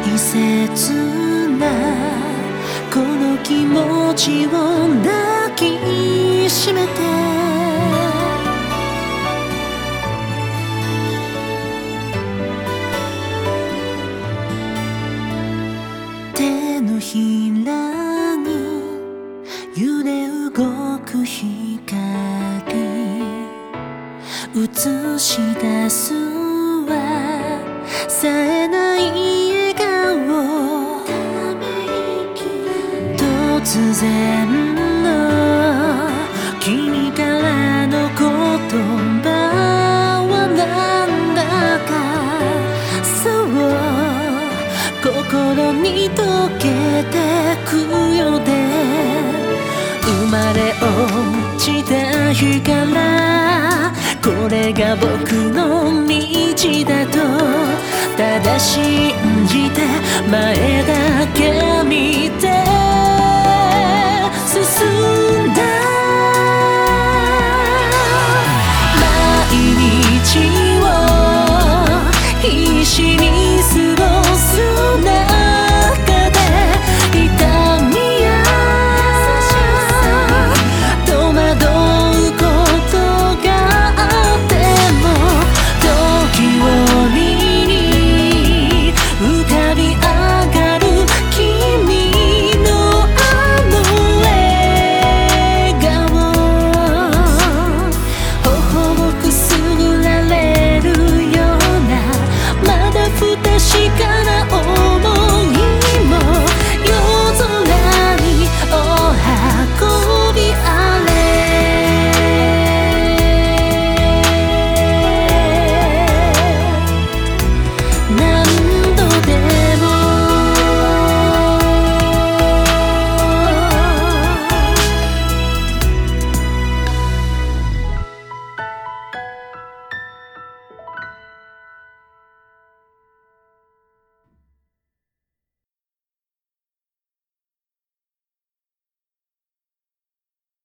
大切なこの気持ちを抱きしめて手のひらに揺れ動く光映し出すは冴えない笑顔突然の君からの言葉はなんだかそう心に溶けてくようで生まれ落ちた日からこれが僕の道だとただ信じて前